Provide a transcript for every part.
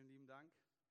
Vielen lieben Dank,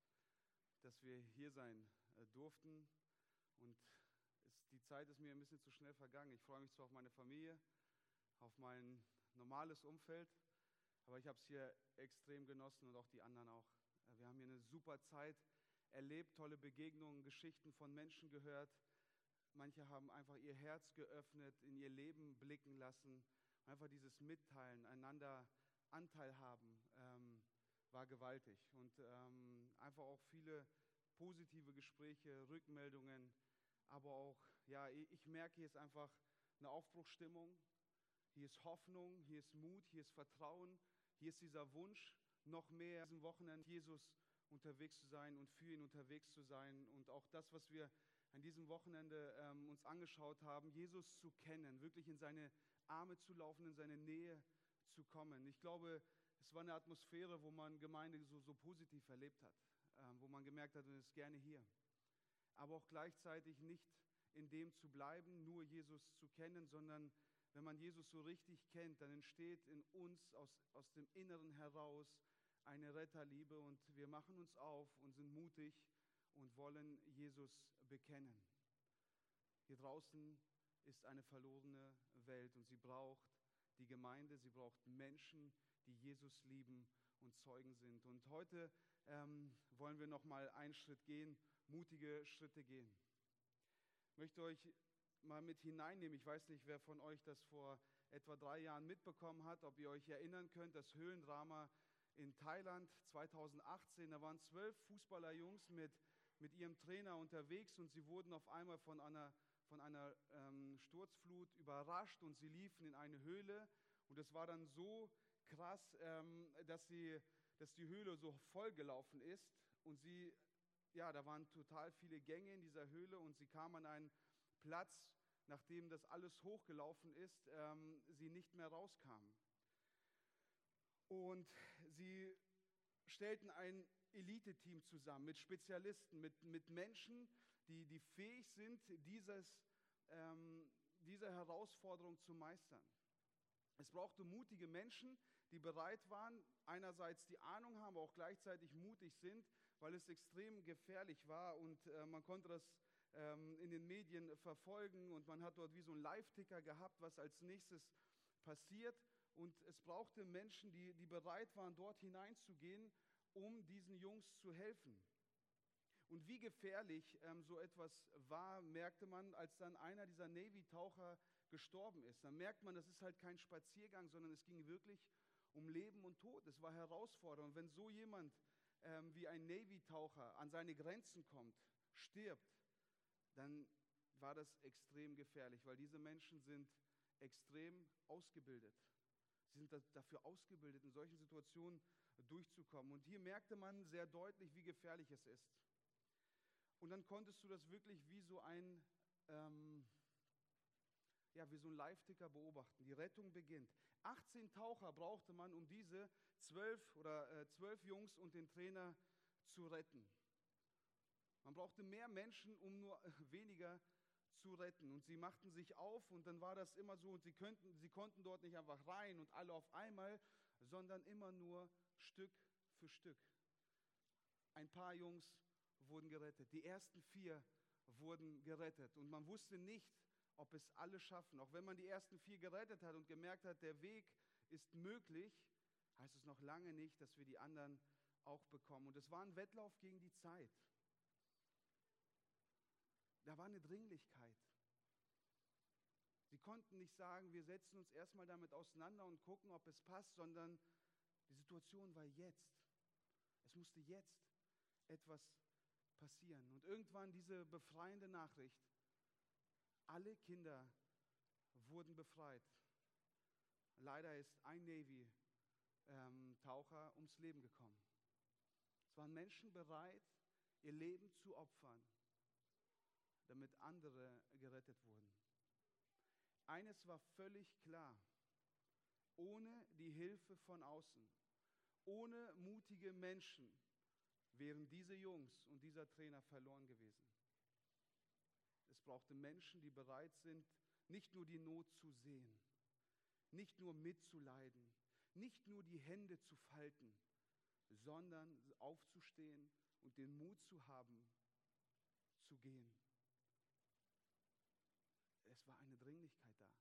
dass wir hier sein durften. Und die Zeit ist mir ein bisschen zu schnell vergangen. Ich freue mich zwar auf meine Familie, auf mein normales Umfeld, aber ich habe es hier extrem genossen und auch die anderen auch. Wir haben hier eine super Zeit erlebt, tolle Begegnungen, Geschichten von Menschen gehört. Manche haben einfach ihr Herz geöffnet, in ihr Leben blicken lassen. Einfach dieses Mitteilen, einander Anteil haben, war gewaltig. Und einfach auch viele positive Gespräche, Rückmeldungen. Aber auch, ja, ich merke, hier ist einfach eine Aufbruchsstimmung. Hier ist Hoffnung, hier ist Mut, hier ist Vertrauen. Hier ist dieser Wunsch, noch mehr an diesem Wochenende Jesus unterwegs zu sein und für ihn unterwegs zu sein. Und auch das, was wir an diesem Wochenende uns angeschaut haben, Jesus zu kennen, wirklich in seine Arme zu laufen, in seine Nähe zu kommen. Ich glaube, es war eine Atmosphäre, wo man Gemeinde so positiv erlebt hat, wo man gemerkt hat, man ist gerne hier. Aber auch gleichzeitig nicht in dem zu bleiben, nur Jesus zu kennen, sondern wenn man Jesus so richtig kennt, dann entsteht in uns aus dem Inneren heraus eine Retterliebe und wir machen uns auf und sind mutig und wollen Jesus bekennen. Hier draußen ist eine verlorene Welt und sie braucht die Gemeinde, sie braucht Menschen, die Jesus lieben und Zeugen sind. Und heute wollen wir noch mal einen Schritt gehen, mutige Schritte gehen. Ich möchte euch mal mit hineinnehmen. Ich weiß nicht, wer von euch das vor etwa 3 Jahren mitbekommen hat, ob ihr euch erinnern könnt, das Höhlendrama in Thailand 2018. Da waren 12 Fußballerjungs mit ihrem Trainer unterwegs und sie wurden auf einmal von einer Sturzflut überrascht und sie liefen in eine Höhle. Und es war dann so krass, dass die Höhle so vollgelaufen ist und da waren total viele Gänge in dieser Höhle und sie kamen an einen Platz, nachdem das alles hochgelaufen ist, sie nicht mehr rauskamen. Und sie stellten ein Elite-Team zusammen mit Spezialisten, mit Menschen, die fähig sind, diese Herausforderung zu meistern. Es brauchte mutige Menschen, die bereit waren, einerseits die Ahnung haben, aber auch gleichzeitig mutig sind, weil es extrem gefährlich war und man konnte das in den Medien verfolgen und man hat dort wie so einen Live-Ticker gehabt, was als nächstes passiert und es brauchte Menschen, die bereit waren, dort hineinzugehen, um diesen Jungs zu helfen. Und wie gefährlich so etwas war, merkte man, als dann einer dieser Navy-Taucher gestorben ist. Dann merkt man, das ist halt kein Spaziergang, sondern es ging wirklich um Leben und Tod. Es war herausfordernd. Und wenn so jemand wie ein Navy-Taucher an seine Grenzen kommt, stirbt, dann war das extrem gefährlich, weil diese Menschen sind extrem ausgebildet. Sie sind dafür ausgebildet, in solchen Situationen durchzukommen. Und hier merkte man sehr deutlich, wie gefährlich es ist. Und dann konntest du das wirklich wie so ein Live-Ticker beobachten. Die Rettung beginnt. 18 Taucher brauchte man, um diese 12 Jungs und den Trainer zu retten. Man brauchte mehr Menschen, um nur weniger zu retten. Und sie machten sich auf und dann war das immer so, und sie konnten dort nicht einfach rein und alle auf einmal, sondern immer nur Stück für Stück. Ein paar Jungs wurden gerettet. Die ersten 4 wurden gerettet. Und man wusste nicht, ob es alle schaffen. Auch wenn man die ersten 4 gerettet hat und gemerkt hat, der Weg ist möglich, heißt es noch lange nicht, dass wir die anderen auch bekommen. Und es war ein Wettlauf gegen die Zeit. Da war eine Dringlichkeit. Sie konnten nicht sagen, wir setzen uns erstmal damit auseinander und gucken, ob es passt, sondern die Situation war jetzt. Es musste jetzt etwas passieren. Und irgendwann diese befreiende Nachricht, alle Kinder wurden befreit. Leider ist ein Navy-Taucher ums Leben gekommen. Es waren Menschen bereit, ihr Leben zu opfern, damit andere gerettet wurden. Eines war völlig klar: Ohne die Hilfe von außen, ohne mutige Menschen wären diese Jungs und dieser Trainer verloren gewesen. Es brauchte Menschen, die bereit sind, nicht nur die Not zu sehen, nicht nur mitzuleiden, nicht nur die Hände zu falten, sondern aufzustehen und den Mut zu haben, zu gehen. Es war eine Dringlichkeit da.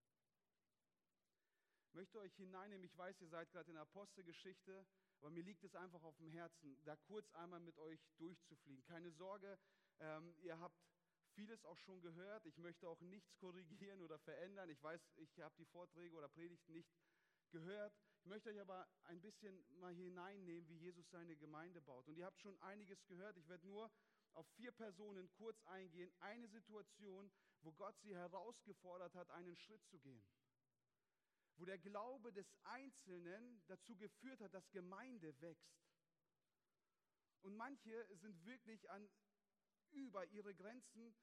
Ich möchte euch hineinnehmen, ich weiß, ihr seid gerade in der Apostelgeschichte, aber mir liegt es einfach auf dem Herzen, da kurz einmal mit euch durchzufliegen. Keine Sorge, ihr habt vieles auch schon gehört. Ich möchte auch nichts korrigieren oder verändern. Ich weiß, ich habe die Vorträge oder Predigten nicht gehört. Ich möchte euch aber ein bisschen mal hineinnehmen, wie Jesus seine Gemeinde baut. Und ihr habt schon einiges gehört. Ich werde nur auf 4 Personen kurz eingehen. Eine Situation, wo Gott sie herausgefordert hat, einen Schritt zu gehen. Wo der Glaube des Einzelnen dazu geführt hat, dass Gemeinde wächst. Und manche sind wirklich über ihre Grenzen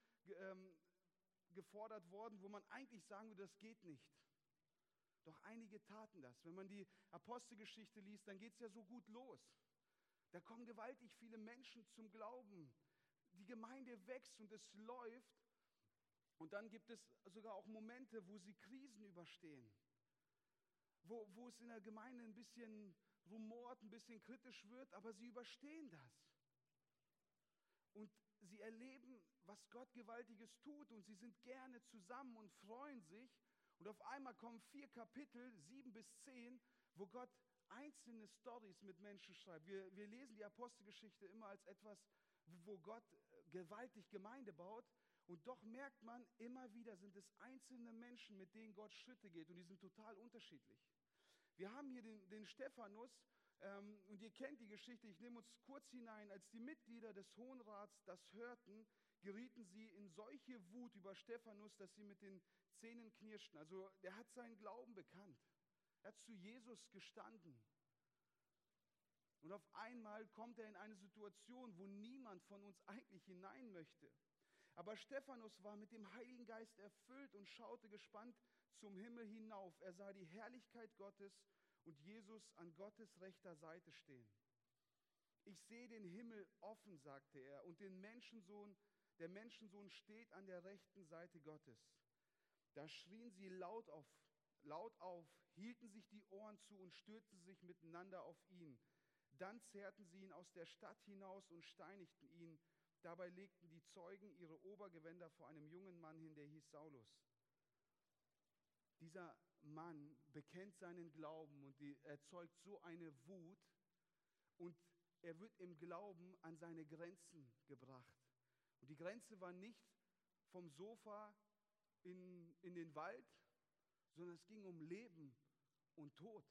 gefordert worden, wo man eigentlich sagen würde, das geht nicht. Doch einige taten das. Wenn man die Apostelgeschichte liest, dann geht es ja so gut los. Da kommen gewaltig viele Menschen zum Glauben. Die Gemeinde wächst und es läuft. Und dann gibt es sogar auch Momente, wo sie Krisen überstehen. Wo es in der Gemeinde ein bisschen rumort, ein bisschen kritisch wird, aber sie überstehen das. Und sie erleben, was Gott Gewaltiges tut und sie sind gerne zusammen und freuen sich. Und auf einmal kommen 4 Kapitel, 7 bis 10, wo Gott einzelne Storys mit Menschen schreibt. Wir lesen die Apostelgeschichte immer als etwas, wo Gott gewaltig Gemeinde baut. Und doch merkt man, immer wieder sind es einzelne Menschen, mit denen Gott Schritte geht. Und die sind total unterschiedlich. Wir haben hier den Stephanus, und ihr kennt die Geschichte, ich nehme uns kurz hinein. Als die Mitglieder des Hohen Rats das hörten, gerieten sie in solche Wut über Stephanus, dass sie mit den Zähnen knirschten. Also er hat seinen Glauben bekannt. Er hat zu Jesus gestanden. Und auf einmal kommt er in eine Situation, wo niemand von uns eigentlich hinein möchte. Aber Stephanus war mit dem Heiligen Geist erfüllt und schaute gespannt zum Himmel hinauf. Er sah die Herrlichkeit Gottes und Jesus an Gottes rechter Seite stehen. Ich sehe den Himmel offen, sagte er, und der Menschensohn steht an der rechten Seite Gottes. Da schrien sie laut auf, hielten sich die Ohren zu und stürzten sich miteinander auf ihn. Dann zerrten sie ihn aus der Stadt hinaus und steinigten ihn. Dabei legten die Zeugen ihre Obergewänder vor einem jungen Mann hin, der hieß Saulus. Dieser Mann bekennt seinen Glauben und erzeugt so eine Wut und er wird im Glauben an seine Grenzen gebracht. Und die Grenze war nicht vom Sofa in den Wald, sondern es ging um Leben und Tod.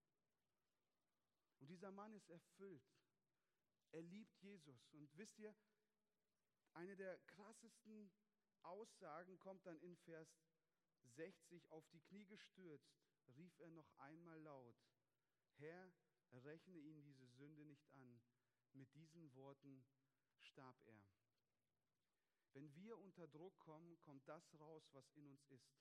Und dieser Mann ist erfüllt. Er liebt Jesus. Und wisst ihr, eine der krassesten Aussagen kommt dann in Vers 60. Auf die Knie gestürzt, rief er noch einmal laut: Herr, rechne ihm diese Sünde nicht an. Mit diesen Worten starb er. Wenn wir unter Druck kommen, kommt das raus, was in uns ist.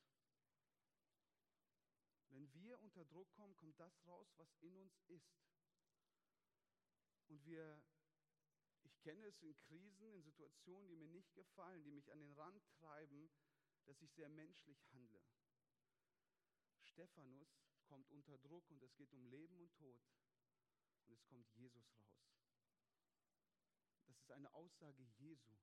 Wenn wir unter Druck kommen, kommt das raus, was in uns ist. Und ich kenne es in Krisen, in Situationen, die mir nicht gefallen, die mich an den Rand treiben, dass ich sehr menschlich handle. Stephanus kommt unter Druck und es geht um Leben und Tod und es kommt Jesus raus. Das ist eine Aussage Jesu.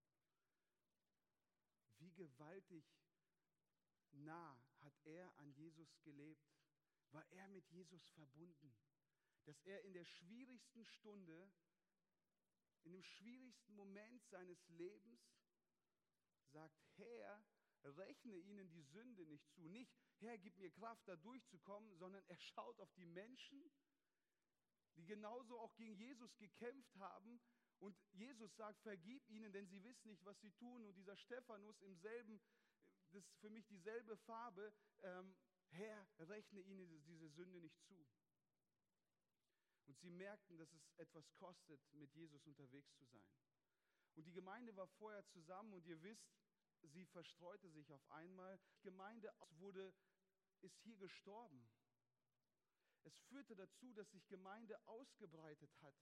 Wie gewaltig nah hat er an Jesus gelebt? War er mit Jesus verbunden? Dass er in der schwierigsten Stunde, in dem schwierigsten Moment seines Lebens sagt: Herr, rechne ihnen die Sünde nicht zu. Nicht, Herr, gib mir Kraft, da durchzukommen, sondern er schaut auf die Menschen, die genauso auch gegen Jesus gekämpft haben. Und Jesus sagt: Vergib ihnen, denn sie wissen nicht, was sie tun. Und dieser Stephanus das ist für mich dieselbe Farbe, Herr, rechne ihnen diese Sünde nicht zu. Und sie merkten, dass es etwas kostet, mit Jesus unterwegs zu sein. Und die Gemeinde war vorher zusammen und ihr wisst, sie verstreute sich auf einmal. Die Gemeinde ist hier gestorben. Es führte dazu, dass sich Gemeinde ausgebreitet hat.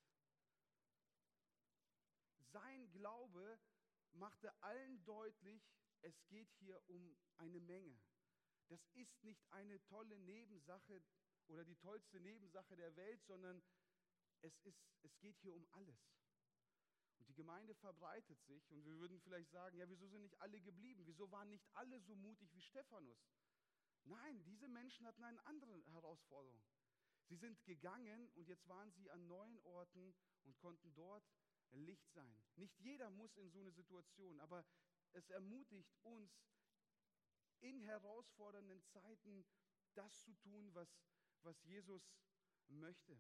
Sein Glaube machte allen deutlich, es geht hier um eine Menge. Das ist nicht eine tolle Nebensache oder die tollste Nebensache der Welt, sondern es geht hier um alles. Und die Gemeinde verbreitet sich und wir würden vielleicht sagen, ja, wieso sind nicht alle geblieben? Wieso waren nicht alle so mutig wie Stephanus? Nein, diese Menschen hatten eine andere Herausforderung. Sie sind gegangen und jetzt waren sie an neuen Orten und konnten dort Licht sein. Nicht jeder muss in so eine Situation, aber es ermutigt uns, in herausfordernden Zeiten das zu tun, was Jesus möchte.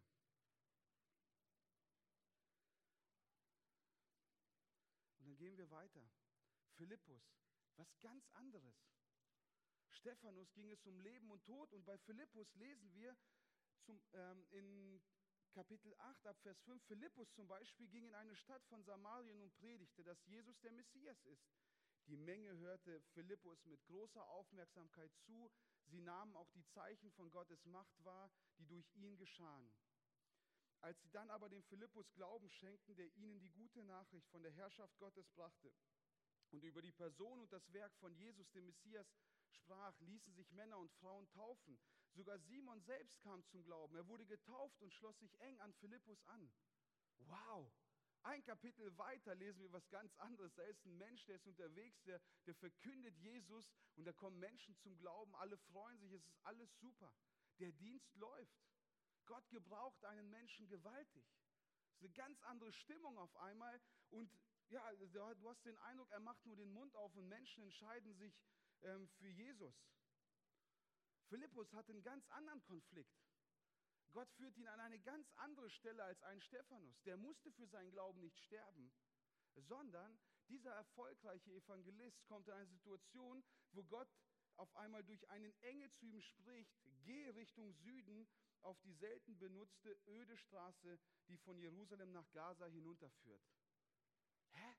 Und dann gehen wir weiter. Philippus, was ganz anderes. Stephanus ging es um Leben und Tod und bei Philippus lesen wir in Kapitel 8 ab Vers 5, Philippus zum Beispiel ging in eine Stadt von Samarien und predigte, dass Jesus der Messias ist. Die Menge hörte Philippus mit großer Aufmerksamkeit zu. Sie nahmen auch die Zeichen von Gottes Macht wahr, die durch ihn geschahen. Als sie dann aber dem Philippus Glauben schenkten, der ihnen die gute Nachricht von der Herrschaft Gottes brachte und über die Person und das Werk von Jesus, dem Messias, sprach, ließen sich Männer und Frauen taufen. Sogar Simon selbst kam zum Glauben. Er wurde getauft und schloss sich eng an Philippus an. Wow! Ein Kapitel weiter lesen wir was ganz anderes. Da ist ein Mensch, der ist unterwegs, der verkündet Jesus und da kommen Menschen zum Glauben. Alle freuen sich, es ist alles super. Der Dienst läuft. Gott gebraucht einen Menschen gewaltig. Es ist eine ganz andere Stimmung auf einmal. Und ja, du hast den Eindruck, er macht nur den Mund auf und Menschen entscheiden sich für Jesus. Philippus hatte einen ganz anderen Konflikt. Gott führt ihn an eine ganz andere Stelle als ein Stephanus. Der musste für seinen Glauben nicht sterben, sondern dieser erfolgreiche Evangelist kommt in eine Situation, wo Gott auf einmal durch einen Engel zu ihm spricht, geh Richtung Süden auf die selten benutzte öde Straße, die von Jerusalem nach Gaza hinunterführt. Hä?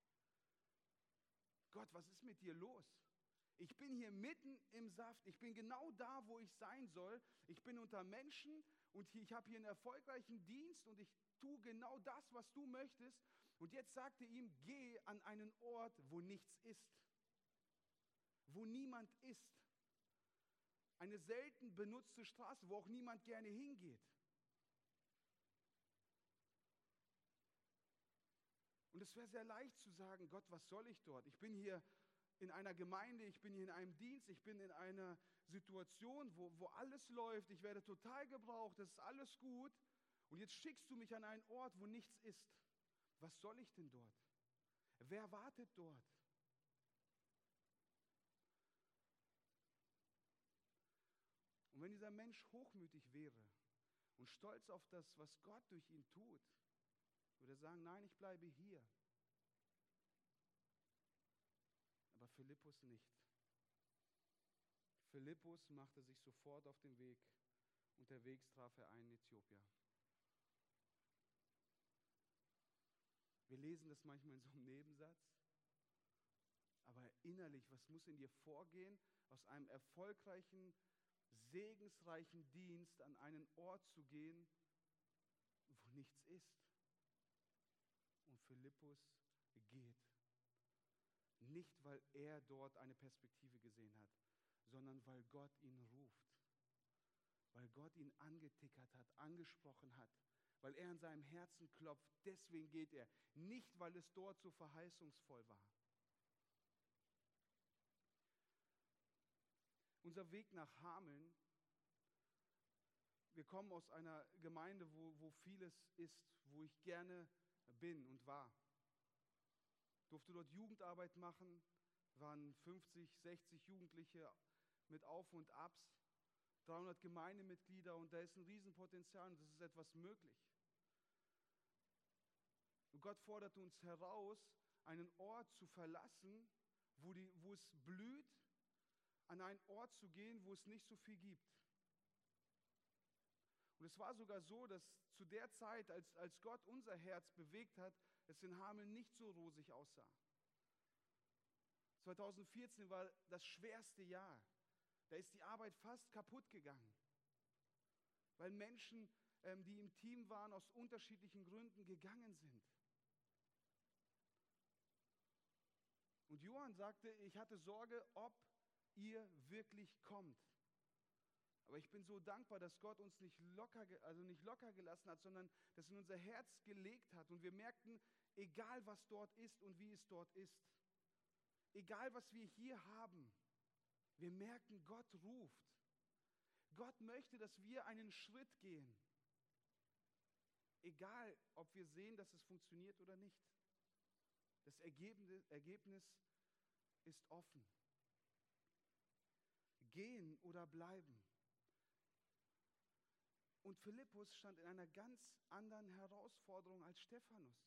Gott, was ist mit dir los? Ich bin hier mitten im Saft. Ich bin genau da, wo ich sein soll. Ich bin unter Menschen und ich habe hier einen erfolgreichen Dienst und ich tue genau das, was du möchtest. Und jetzt sagt er ihm, geh an einen Ort, wo nichts ist. Wo niemand ist. Eine selten benutzte Straße, wo auch niemand gerne hingeht. Und es wäre sehr leicht zu sagen, Gott, was soll ich dort? Ich bin hier in einer Gemeinde, ich bin hier in einem Dienst, ich bin in einer Situation, wo alles läuft, ich werde total gebraucht, das ist alles gut. Und jetzt schickst du mich an einen Ort, wo nichts ist. Was soll ich denn dort? Wer wartet dort? Und wenn dieser Mensch hochmütig wäre und stolz auf das, was Gott durch ihn tut, würde er sagen, nein, ich bleibe hier. Aber Philippus nicht. Philippus machte sich sofort auf den Weg. Unterwegs traf er einen Äthiopier. Wir lesen das manchmal in so einem Nebensatz. Aber innerlich, was muss in dir vorgehen, aus einem erfolgreichen, segensreichen Dienst an einen Ort zu gehen, wo nichts ist? Und Philippus geht. Nicht, weil er dort eine Perspektive gesehen hat, sondern weil Gott ihn ruft. Weil Gott ihn angetickert hat, angesprochen hat. Weil er an seinem Herzen klopft. Deswegen geht er. Nicht, weil es dort so verheißungsvoll war. Unser Weg nach Hameln, wir kommen aus einer Gemeinde, wo vieles ist, wo ich gerne bin und war. Durfte dort Jugendarbeit machen, waren 50, 60 Jugendliche mit Auf und Abs, 300 Gemeindemitglieder und da ist ein Riesenpotenzial und das ist etwas möglich. Und Gott fordert uns heraus, einen Ort zu verlassen, wo es blüht, an einen Ort zu gehen, wo es nicht so viel gibt. Und es war sogar so, dass zu der Zeit, als Gott unser Herz bewegt hat, es in Hameln nicht so rosig aussah. 2014 war das schwerste Jahr. Da ist die Arbeit fast kaputt gegangen, weil Menschen, die im Team waren, aus unterschiedlichen Gründen gegangen sind. Und Johann sagte, ich hatte Sorge, ob ihr wirklich kommt. Aber ich bin so dankbar, dass Gott uns nicht locker gelassen hat, sondern dass er in unser Herz gelegt hat. Und wir merkten, egal was dort ist und wie es dort ist, egal was wir hier haben, wir merken, Gott ruft. Gott möchte, dass wir einen Schritt gehen. Egal, ob wir sehen, dass es funktioniert oder nicht. Das Ergebnis ist offen. Gehen oder bleiben. Und Philippus stand in einer ganz anderen Herausforderung als Stephanus.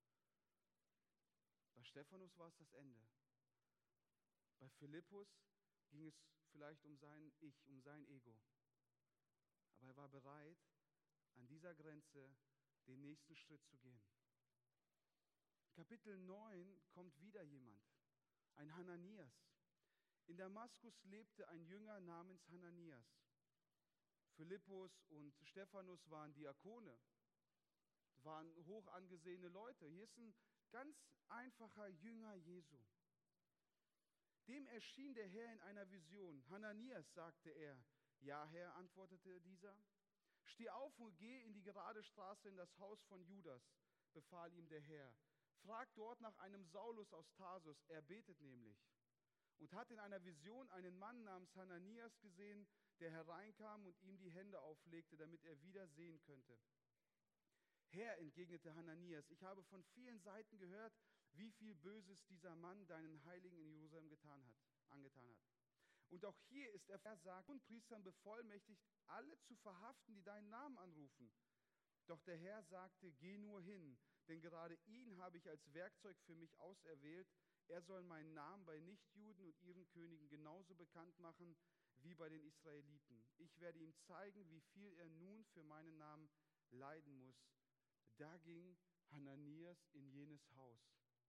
Bei Stephanus war es das Ende. Bei Philippus ging es vielleicht um sein Ich, um sein Ego. Aber er war bereit, an dieser Grenze den nächsten Schritt zu gehen. Kapitel 9 kommt wieder jemand, ein Hananias. In Damaskus lebte ein Jünger namens Hananias. Philippus und Stephanus waren Diakone, waren hoch angesehene Leute. Hier ist ein ganz einfacher Jünger Jesu. Dem erschien der Herr in einer Vision. Hananias, sagte er. Ja, Herr, antwortete dieser. Steh auf und geh in die gerade Straße in das Haus von Judas, befahl ihm der Herr. Frag dort nach einem Saulus aus Tarsus, er betet nämlich. Und hat in einer Vision einen Mann namens Hananias gesehen, der hereinkam und ihm die Hände auflegte, damit er wieder sehen könnte. Herr, entgegnete Hananias, ich habe von vielen Seiten gehört, wie viel Böses dieser Mann deinen Heiligen in Jerusalem angetan hat. Und auch hier ist er versagt und Priestern bevollmächtigt, alle zu verhaften, die deinen Namen anrufen. Doch der Herr sagte, geh nur hin, denn gerade ihn habe ich als Werkzeug für mich auserwählt. Er soll meinen Namen bei Nichtjuden und ihren Königen genauso bekannt machen wie bei den Israeliten. Ich werde ihm zeigen, wie viel er nun für meinen Namen leiden muss. Da ging Hananias in jenes Haus.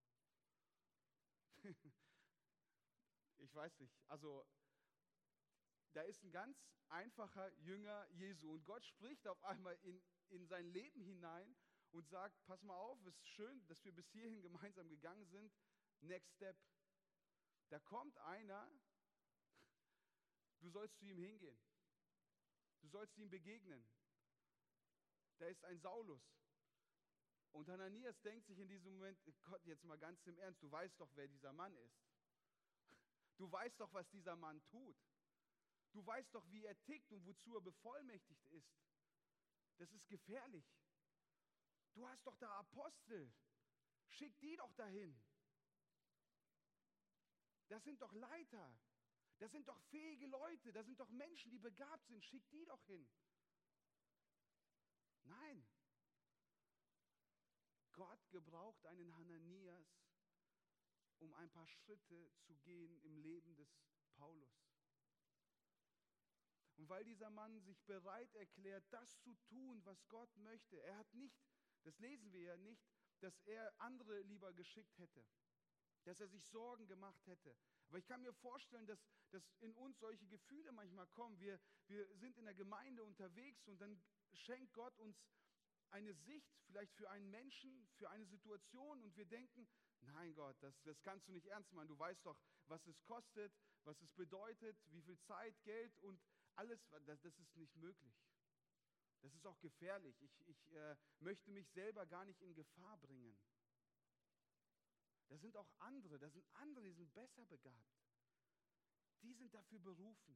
Ich weiß nicht, also da ist ein ganz einfacher Jünger Jesu und Gott spricht auf einmal in sein Leben hinein und sagt, pass mal auf, es ist schön, dass wir bis hierhin gemeinsam gegangen sind. Next step. Da kommt einer, du sollst zu ihm hingehen. Du sollst ihm begegnen. Da ist ein Saulus. Und Hananias denkt sich in diesem Moment, Gott, jetzt mal ganz im Ernst, du weißt doch, wer dieser Mann ist. Du weißt doch, was dieser Mann tut. Du weißt doch, wie er tickt und wozu er bevollmächtigt ist. Das ist gefährlich. Du hast doch da Apostel. Schick die doch dahin. Das sind doch Leiter. Das sind doch fähige Leute. Das sind doch Menschen, die begabt sind. Schick die doch hin. Nein. Gott gebraucht einen Hananias, um ein paar Schritte zu gehen im Leben des Paulus. Und weil dieser Mann sich bereit erklärt, das zu tun, was Gott möchte, er hat nicht, das lesen wir ja nicht, dass er andere lieber geschickt hätte, dass er sich Sorgen gemacht hätte. Aber ich kann mir vorstellen, dass in uns solche Gefühle manchmal kommen. Wir sind in der Gemeinde unterwegs und dann schenkt Gott uns eine Sicht, vielleicht für einen Menschen, für eine Situation und wir denken, nein Gott, das kannst du nicht ernst meinen. Du weißt doch, was es kostet, was es bedeutet, wie viel Zeit, Geld und alles, das ist nicht möglich. Das ist auch gefährlich. Ich möchte mich selber gar nicht in Gefahr bringen. Da sind auch andere, die sind besser begabt. Die sind dafür berufen.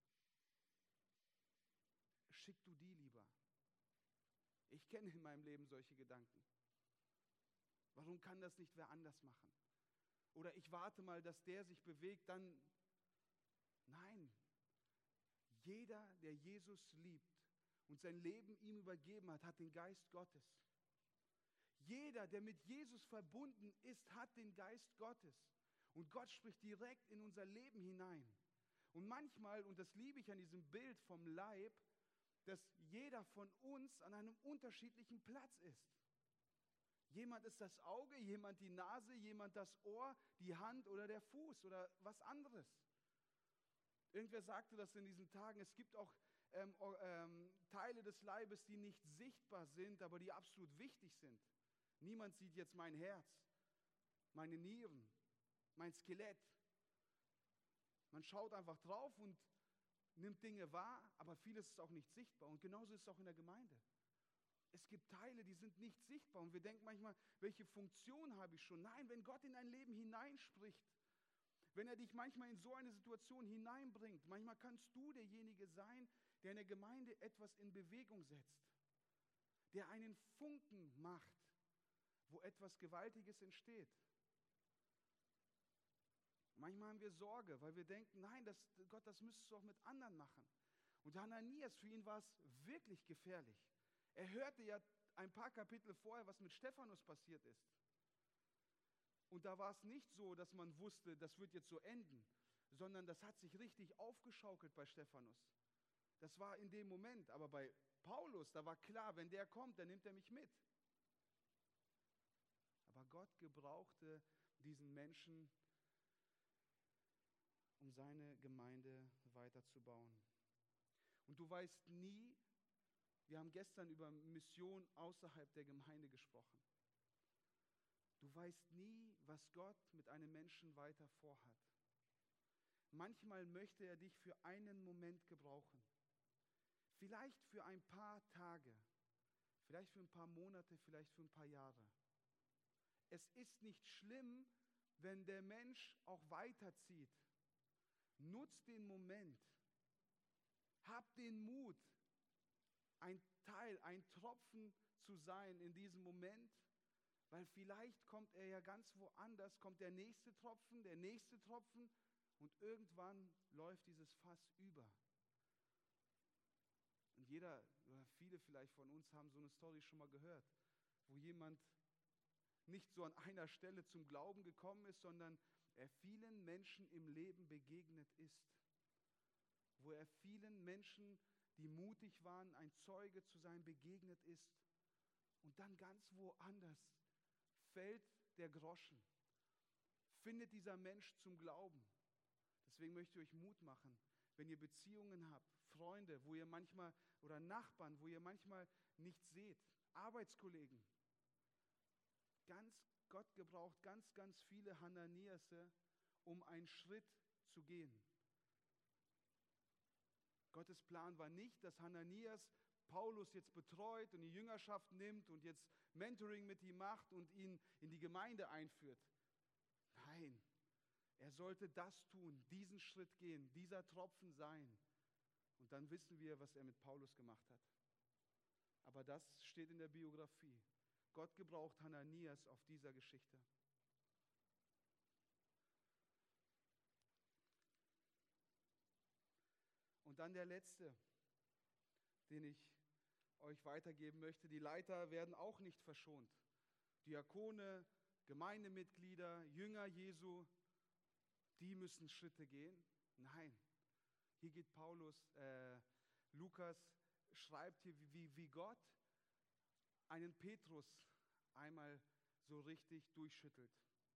Schick du die lieber. Ich kenne in meinem Leben solche Gedanken. Warum kann das nicht wer anders machen? Oder ich warte mal, dass der sich bewegt, dann... Nein. Jeder, der Jesus liebt und sein Leben ihm übergeben hat, hat den Geist Gottes. Jeder, der mit Jesus verbunden ist, hat den Geist Gottes. Und Gott spricht direkt in unser Leben hinein. Und manchmal, und das liebe ich an diesem Bild vom Leib, dass jeder von uns an einem unterschiedlichen Platz ist. Jemand ist das Auge, jemand die Nase, jemand das Ohr, die Hand oder der Fuß oder was anderes. Irgendwer sagte das in diesen Tagen, es gibt auch Teile des Leibes, die nicht sichtbar sind, aber die absolut wichtig sind. Niemand sieht jetzt mein Herz, meine Nieren, mein Skelett. Man schaut einfach drauf und nimmt Dinge wahr, aber vieles ist auch nicht sichtbar. Und genauso ist es auch in der Gemeinde. Es gibt Teile, die sind nicht sichtbar. Und wir denken manchmal, welche Funktion habe ich schon? Nein, wenn Gott in dein Leben hineinspricht, wenn er dich manchmal in so eine Situation hineinbringt, manchmal kannst du derjenige sein, der in der Gemeinde etwas in Bewegung setzt, der einen Funken macht, wo etwas Gewaltiges entsteht. Manchmal haben wir Sorge, weil wir denken, nein, Gott, das müsstest du auch mit anderen machen. Und Hananias, für ihn war es wirklich gefährlich. Er hörte ja ein paar Kapitel vorher, was mit Stephanus passiert ist. Und da war es nicht so, dass man wusste, das wird jetzt so enden, sondern das hat sich richtig aufgeschaukelt bei Stephanus. Das war in dem Moment. Aber bei Paulus, da war klar, wenn der kommt, dann nimmt er mich mit. Aber Gott gebrauchte diesen Menschen, um seine Gemeinde weiterzubauen. Und du weißt nie, wir haben gestern über Mission außerhalb der Gemeinde gesprochen. Du weißt nie, was Gott mit einem Menschen weiter vorhat. Manchmal möchte er dich für einen Moment gebrauchen. Vielleicht für ein paar Tage, vielleicht für ein paar Monate, vielleicht für ein paar Jahre. Es ist nicht schlimm, wenn der Mensch auch weiterzieht. Nutz den Moment. Hab den Mut, ein Teil, ein Tropfen zu sein in diesem Moment, weil vielleicht kommt er ja ganz woanders, kommt der nächste Tropfen und irgendwann läuft dieses Fass über. Und jeder, oder viele vielleicht von uns haben so eine Story schon mal gehört, wo jemand nicht so an einer Stelle zum Glauben gekommen ist, sondern er vielen Menschen im Leben begegnet ist. Wo er vielen Menschen, die mutig waren, ein Zeuge zu sein, begegnet ist. Und dann ganz woanders fällt der Groschen. Findet dieser Mensch zum Glauben. Deswegen möchte ich euch Mut machen, wenn ihr Beziehungen habt, Freunde, wo ihr manchmal, oder Nachbarn, wo ihr manchmal nicht seht, Arbeitskollegen. Gott gebraucht ganz, ganz viele Hananiasse, um einen Schritt zu gehen. Gottes Plan war nicht, dass Hananias Paulus jetzt betreut und die Jüngerschaft nimmt und jetzt Mentoring mit ihm macht und ihn in die Gemeinde einführt. Nein, er sollte das tun, diesen Schritt gehen, dieser Tropfen sein. Und dann wissen wir, was er mit Paulus gemacht hat. Aber das steht in der Biografie. Gott gebraucht Hananias auf dieser Geschichte. Und dann der letzte, den ich euch weitergeben möchte. Die Leiter werden auch nicht verschont. Diakone, Gemeindemitglieder, Jünger Jesu, die müssen Schritte gehen. Nein, hier geht Lukas schreibt hier, wie Gott einen Petrus einmal so richtig durchschüttelt.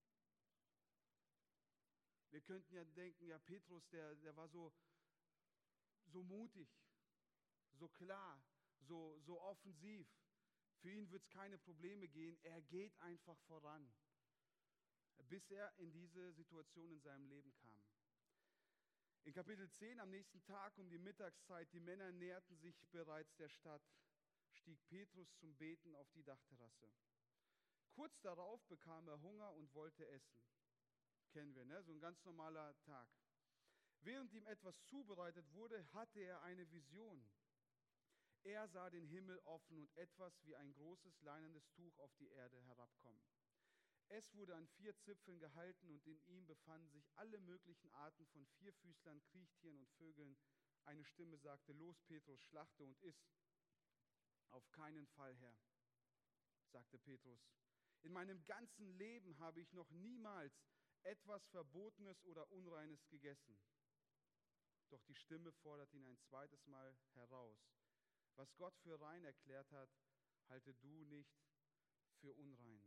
Wir könnten ja denken, ja, Petrus, der war so mutig, so klar, so offensiv. Für ihn wird es keine Probleme gehen. Er geht einfach voran, bis er in diese Situation in seinem Leben kam. In Kapitel 10, am nächsten Tag um die Mittagszeit, die Männer näherten sich bereits der Stadt, stieg Petrus zum Beten auf die Dachterrasse. Kurz darauf bekam er Hunger und wollte essen. Kennen wir, ne? So ein ganz normaler Tag. Während ihm etwas zubereitet wurde, hatte er eine Vision. Er sah den Himmel offen und etwas wie ein großes leinenes Tuch auf die Erde herabkommen. Es wurde an 4 Zipfeln gehalten und in ihm befanden sich alle möglichen Arten von Vierfüßlern, Kriechtieren und Vögeln. Eine Stimme sagte, los Petrus, schlachte und iss. Auf keinen Fall, Herr, sagte Petrus. In meinem ganzen Leben habe ich noch niemals etwas Verbotenes oder Unreines gegessen. Doch die Stimme fordert ihn ein zweites Mal heraus. Was Gott für rein erklärt hat, halte du nicht für unrein.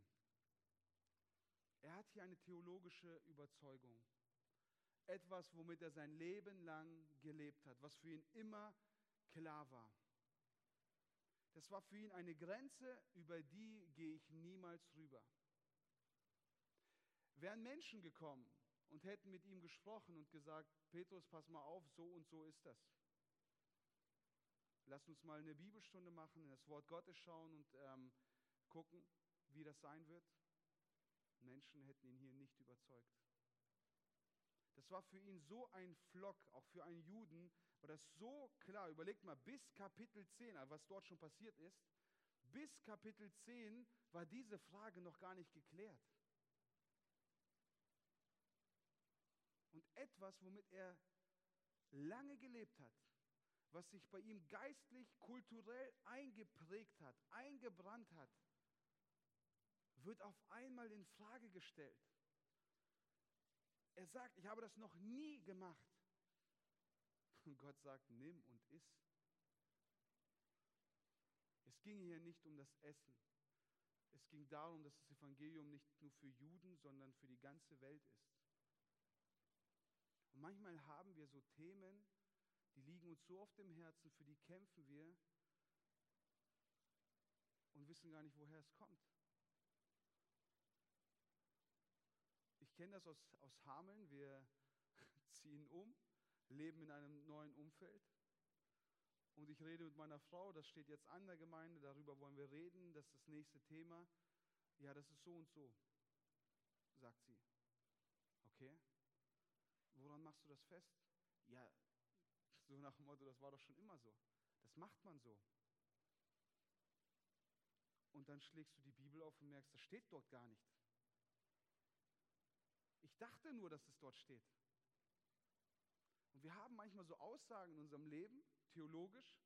Er hat hier eine theologische Überzeugung. Etwas, womit er sein Leben lang gelebt hat, was für ihn immer klar war. Das war für ihn eine Grenze, über die gehe ich niemals rüber. Wären Menschen gekommen und hätten mit ihm gesprochen und gesagt, Petrus, pass mal auf, so und so ist das. Lass uns mal eine Bibelstunde machen, in das Wort Gottes schauen und gucken, wie das sein wird. Menschen hätten ihn hier nicht überzeugt. Das war für ihn so ein Flock, auch für einen Juden, war das so klar. Überlegt mal, bis Kapitel 10, also was dort schon passiert ist, bis Kapitel 10 war diese Frage noch gar nicht geklärt. Und etwas, womit er lange gelebt hat, was sich bei ihm geistlich, kulturell eingeprägt hat, eingebrannt hat, wird auf einmal in Frage gestellt. Er sagt, ich habe das noch nie gemacht. Und Gott sagt, nimm und iss. Es ging hier nicht um das Essen. Es ging darum, dass das Evangelium nicht nur für Juden, sondern für die ganze Welt ist. Und manchmal haben wir so Themen, die liegen uns so auf dem Herzen, für die kämpfen wir und wissen gar nicht, woher es kommt. Ich kenne das aus Hameln. Wir ziehen um, leben in einem neuen Umfeld. Und ich rede mit meiner Frau, das steht jetzt an der Gemeinde, darüber wollen wir reden, das ist das nächste Thema. Ja, das ist so und so, sagt sie. Okay, woran machst du das fest? Ja, so nach dem Motto, das war doch schon immer so. Das macht man so. Und dann schlägst du die Bibel auf und merkst, das steht dort gar nicht. Ich dachte nur, dass es dort steht. Und wir haben manchmal so Aussagen in unserem Leben, theologisch,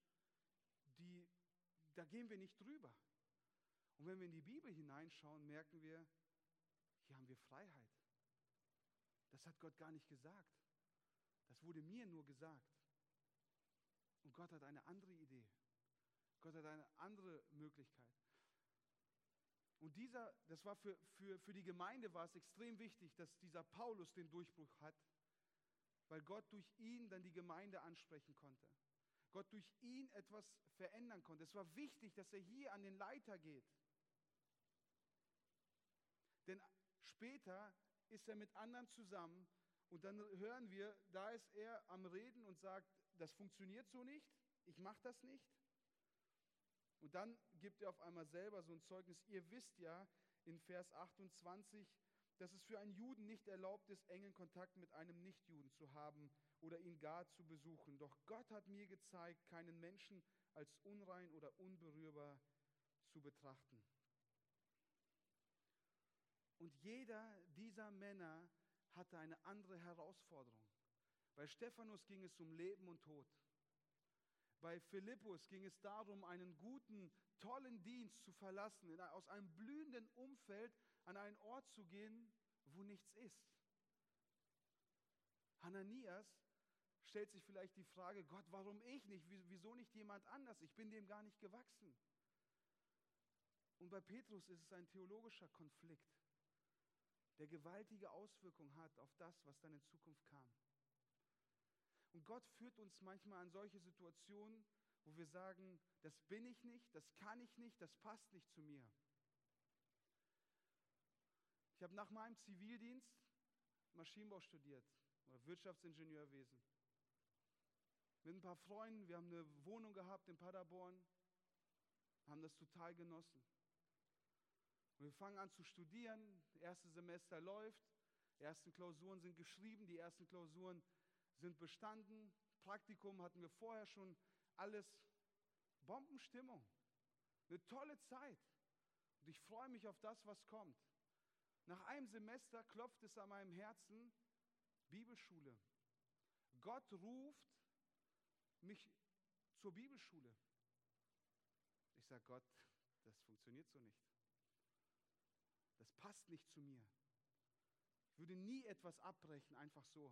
da gehen wir nicht drüber. Und wenn wir in die Bibel hineinschauen, merken wir, hier haben wir Freiheit. Das hat Gott gar nicht gesagt. Das wurde mir nur gesagt. Und Gott hat eine andere Idee. Gott hat eine andere Möglichkeit. Und das war für die Gemeinde war es extrem wichtig, dass dieser Paulus den Durchbruch hat, weil Gott durch ihn dann die Gemeinde ansprechen konnte. Gott durch ihn etwas verändern konnte. Es war wichtig, dass er hier an den Leiter geht. Denn später ist er mit anderen zusammen und dann hören wir, da ist er am Reden und sagt, das funktioniert so nicht, ich mache das nicht. Und dann gibt er auf einmal selber so ein Zeugnis. Ihr wisst ja in Vers 28, dass es für einen Juden nicht erlaubt ist, engen Kontakt mit einem Nichtjuden zu haben oder ihn gar zu besuchen. Doch Gott hat mir gezeigt, keinen Menschen als unrein oder unberührbar zu betrachten. Und jeder dieser Männer hatte eine andere Herausforderung. Bei Stephanus ging es um Leben und Tod. Bei Philippus ging es darum, einen guten, tollen Dienst zu verlassen, aus einem blühenden Umfeld an einen Ort zu gehen, wo nichts ist. Hananias stellt sich vielleicht die Frage, Gott, warum ich nicht? Wieso nicht jemand anders? Ich bin dem gar nicht gewachsen. Und bei Petrus ist es ein theologischer Konflikt, der gewaltige Auswirkungen hat auf das, was dann in Zukunft kam. Und Gott führt uns manchmal an solche Situationen, wo wir sagen, das bin ich nicht, das kann ich nicht, das passt nicht zu mir. Ich habe nach meinem Zivildienst Maschinenbau studiert oder Wirtschaftsingenieurwesen. Mit ein paar Freunden, wir haben eine Wohnung gehabt in Paderborn, haben das total genossen. Und wir fangen an zu studieren, das erste Semester läuft, die ersten Klausuren sind geschrieben, die ersten Klausuren sind bestanden, Praktikum hatten wir vorher schon, alles Bombenstimmung, eine tolle Zeit. Und ich freue mich auf das, was kommt. Nach einem Semester klopft es an meinem Herzen, Bibelschule. Gott ruft mich zur Bibelschule. Ich sage, Gott, das funktioniert so nicht. Das passt nicht zu mir. Ich würde nie etwas abbrechen, einfach so.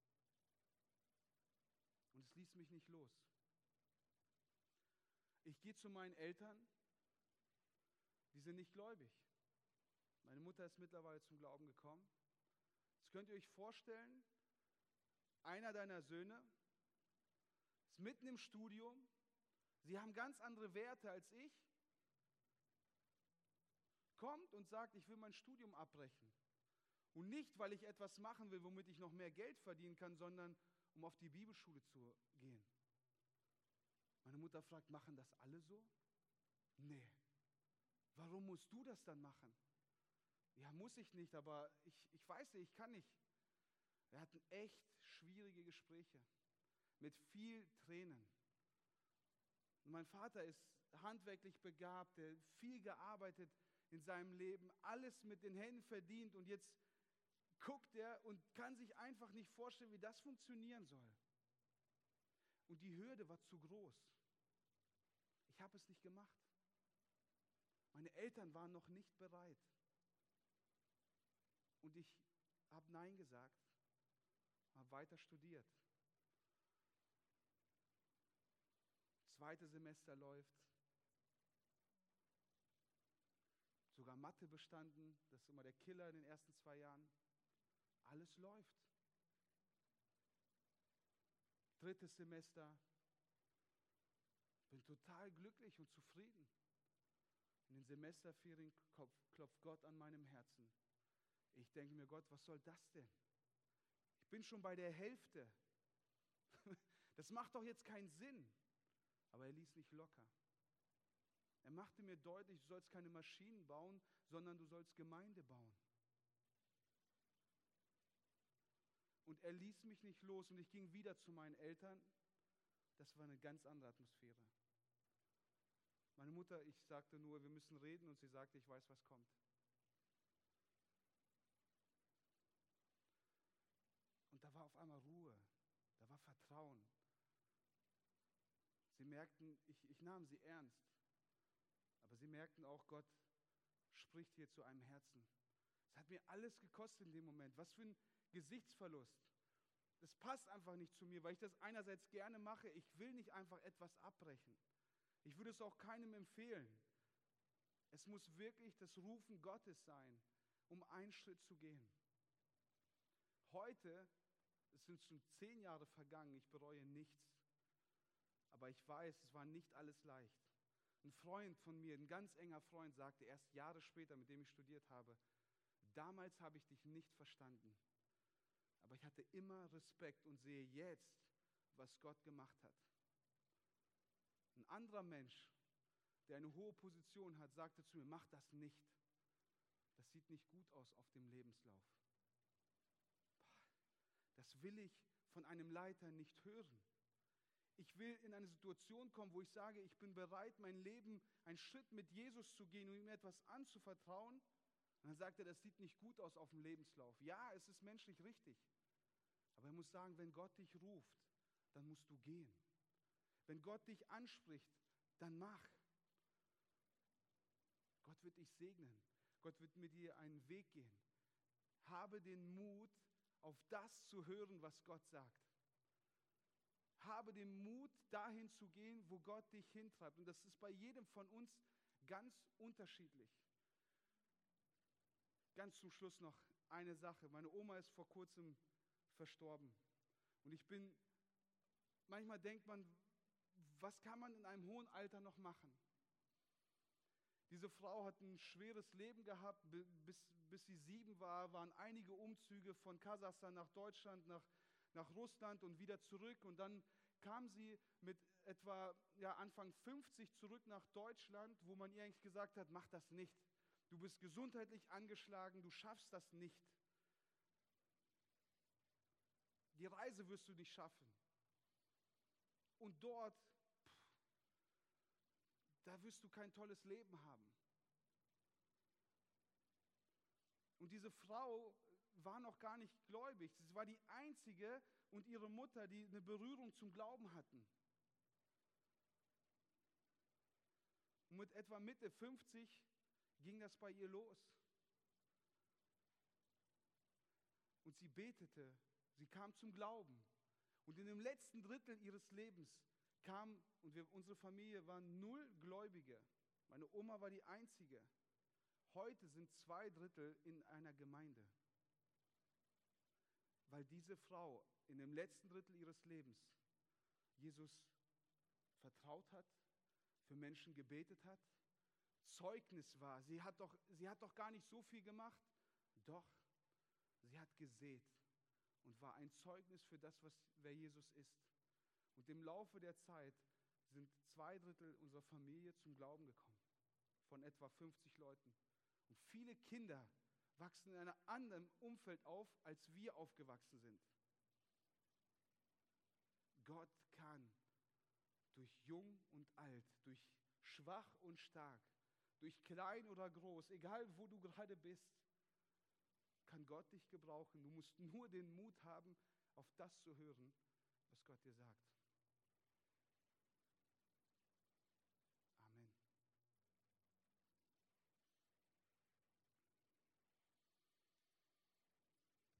Und es ließ mich nicht los. Ich gehe zu meinen Eltern, die sind nicht gläubig. Meine Mutter ist mittlerweile zum Glauben gekommen. Jetzt könnt ihr euch vorstellen, einer deiner Söhne ist mitten im Studium, sie haben ganz andere Werte als ich, kommt und sagt, ich will mein Studium abbrechen. Und nicht, weil ich etwas machen will, womit ich noch mehr Geld verdienen kann, sondern um auf die Bibelschule zu gehen. Meine Mutter fragt, machen das alle so? Nee. Warum musst du das dann machen? Ja, muss ich nicht, aber ich weiß nicht, ich kann nicht. Wir hatten echt schwierige Gespräche mit viel Tränen. Und mein Vater ist handwerklich begabt, der viel gearbeitet in seinem Leben, alles mit den Händen verdient und jetzt guckt er und kann sich einfach nicht vorstellen, wie das funktionieren soll. Und die Hürde war zu groß. Ich habe es nicht gemacht. Meine Eltern waren noch nicht bereit. Und ich habe Nein gesagt, habe weiter studiert. Zweites Semester läuft. Sogar Mathe bestanden, das ist immer der Killer in den ersten 2 Jahren. Alles läuft. Drittes Semester. Bin total glücklich und zufrieden. In den Semesterferien klopft Gott an meinem Herzen. Ich denke mir, Gott, was soll das denn? Ich bin schon bei der Hälfte. Das macht doch jetzt keinen Sinn. Aber er ließ nicht locker. Er machte mir deutlich, du sollst keine Maschinen bauen, sondern du sollst Gemeinde bauen. Und er ließ mich nicht los und ich ging wieder zu meinen Eltern. Das war eine ganz andere Atmosphäre. Meine Mutter, ich sagte nur, wir müssen reden und sie sagte, ich weiß, was kommt. Und da war auf einmal Ruhe, da war Vertrauen. Sie merkten, ich nahm sie ernst, aber sie merkten auch, Gott spricht hier zu einem Herzen. Es hat mir alles gekostet in dem Moment. Was für ein Gesichtsverlust. Das passt einfach nicht zu mir, weil ich das einerseits gerne mache. Ich will nicht einfach etwas abbrechen. Ich würde es auch keinem empfehlen. Es muss wirklich das Rufen Gottes sein, um einen Schritt zu gehen. Heute, es sind schon 10 Jahre vergangen, ich bereue nichts. Aber ich weiß, es war nicht alles leicht. Ein Freund von mir, ein ganz enger Freund, sagte erst Jahre später, mit dem ich studiert habe, damals habe ich dich nicht verstanden. Aber ich hatte immer Respekt und sehe jetzt, was Gott gemacht hat. Ein anderer Mensch, der eine hohe Position hat, sagte zu mir, mach das nicht. Das sieht nicht gut aus auf dem Lebenslauf. Das will ich von einem Leiter nicht hören. Ich will in eine Situation kommen, wo ich sage, ich bin bereit, mein Leben einen Schritt mit Jesus zu gehen und ihm etwas anzuvertrauen. Und dann sagt er, das sieht nicht gut aus auf dem Lebenslauf. Ja, es ist menschlich richtig. Aber er muss sagen, wenn Gott dich ruft, dann musst du gehen. Wenn Gott dich anspricht, dann mach. Gott wird dich segnen. Gott wird mit dir einen Weg gehen. Habe den Mut, auf das zu hören, was Gott sagt. Habe den Mut, dahin zu gehen, wo Gott dich hintreibt. Und das ist bei jedem von uns ganz unterschiedlich. Ganz zum Schluss noch eine Sache. Meine Oma ist vor kurzem verstorben. Und manchmal denkt man, was kann man in einem hohen Alter noch machen? Diese Frau hat ein schweres Leben gehabt, bis sie 7 war, waren einige Umzüge von Kasachstan nach Deutschland, nach Russland und wieder zurück. Und dann kam sie mit etwa Anfang 50 zurück nach Deutschland, wo man ihr eigentlich gesagt hat, mach das nicht. Du bist gesundheitlich angeschlagen, du schaffst das nicht. Die Reise wirst du nicht schaffen. Und dort, da wirst du kein tolles Leben haben. Und diese Frau war noch gar nicht gläubig. Sie war die einzige und ihre Mutter, die eine Berührung zum Glauben hatten. Und mit etwa Mitte 50 ging das bei ihr los. Und sie betete, sie kam zum Glauben. Und in dem letzten Drittel ihres Lebens unsere Familie war 0 Gläubige. Meine Oma war die einzige. Heute sind 2/3 in einer Gemeinde. Weil diese Frau in dem letzten Drittel ihres Lebens Jesus vertraut hat, für Menschen gebetet hat, Zeugnis war. Sie hat doch gar nicht so viel gemacht. Doch, sie hat gesät und war ein Zeugnis für das, wer Jesus ist. Und im Laufe der Zeit sind 2/3 unserer Familie zum Glauben gekommen, von etwa 50 Leuten. Und viele Kinder wachsen in einem anderen Umfeld auf, als wir aufgewachsen sind. Gott kann durch jung und alt, durch schwach und stark, durch klein oder groß, egal wo du gerade bist, kann Gott dich gebrauchen. Du musst nur den Mut haben, auf das zu hören, was Gott dir sagt.